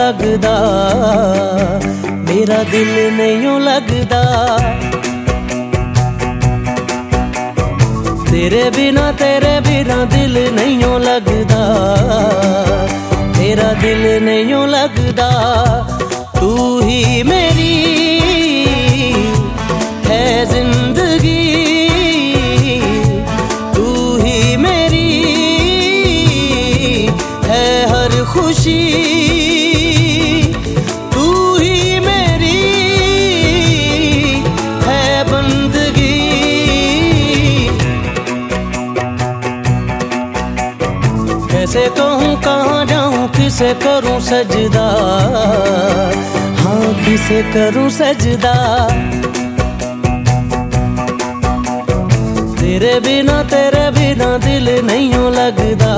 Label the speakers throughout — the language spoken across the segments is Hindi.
Speaker 1: लगदा, मेरा दिल नहीं लगदा। तेरे बिना दिल नहीं लगदा, मेरा दिल नहीं लगदा। तू ही मेरी है जिंदगी, तू ही मेरी है हर खुशी, तू ही मेरी है बंदगी। कैसे कहूँ कहाँ जाऊँ, किसे करूँ सजदा, हाँ किसे करूँ सजदा। तेरे बिना दिल नहीं लगदा,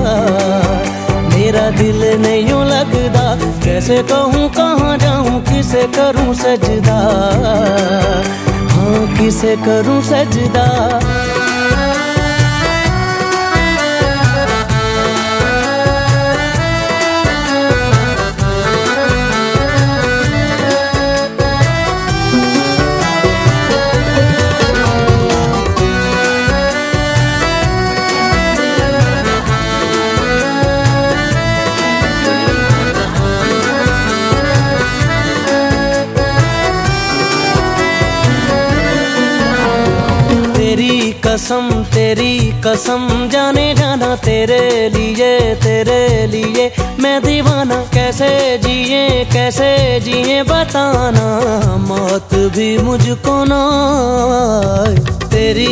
Speaker 1: मेरा दिल नहीं लगदा। कैसे कहूँ कहाँ जाऊँ, किसे करूँ सजदा, हाँ किसे करूँ सजदा। तेरी कसम जाने जाना, तेरे लिए मैं दीवाना। कैसे जिए बताना, मौत भी मुझको ना आए। तेरी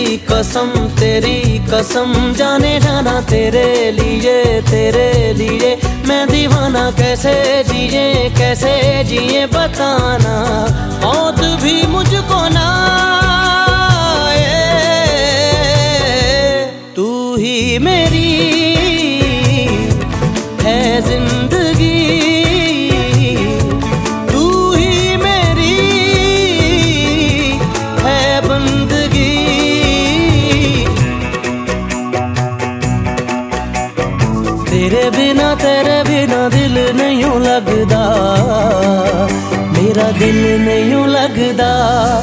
Speaker 1: कसम जाने जाना, तेरे लिए मैं दीवाना। कैसे जिए बताना, मौत भी मुझको ना आए। तू ही मेरी है जिंदगी, तू ही मेरी है बंदगी। तेरे बिना दिल नहीं लगदा, मेरा दिल नहीं लगदा।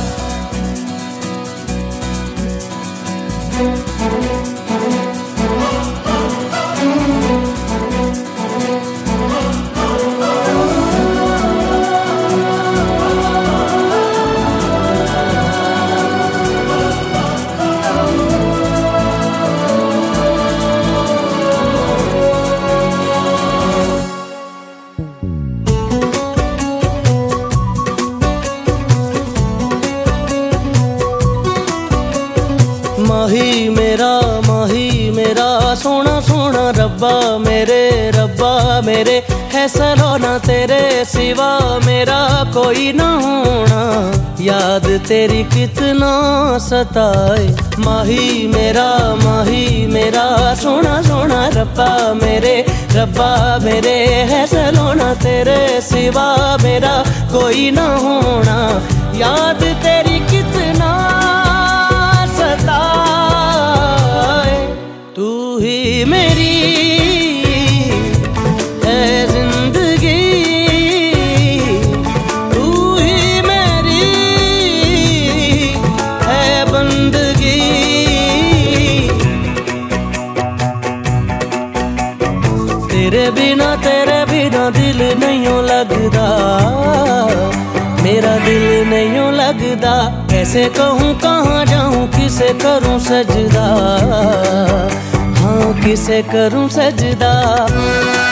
Speaker 1: माही मेरा सोना सोना रब्बा मेरे है सलोना। तेरे सिवा मेरा कोई ना होना, याद तेरी कितना सताए। माही मेरा सोना सोना रब्बा मेरे है सलोना। तेरे सिवा मेरा कोई ना होना, याद तेरी कितना सताए। तू ही मेरी है जिंदगी, तू ही मेरी है बंदगी। तेरे बिना दिल नहीं लगदा, मेरा दिल नहीं लगदा। कैसे कहूँ कहाँ जाऊँ, किसे करूँ सजदा, हाँ किसे करूँ सजदा।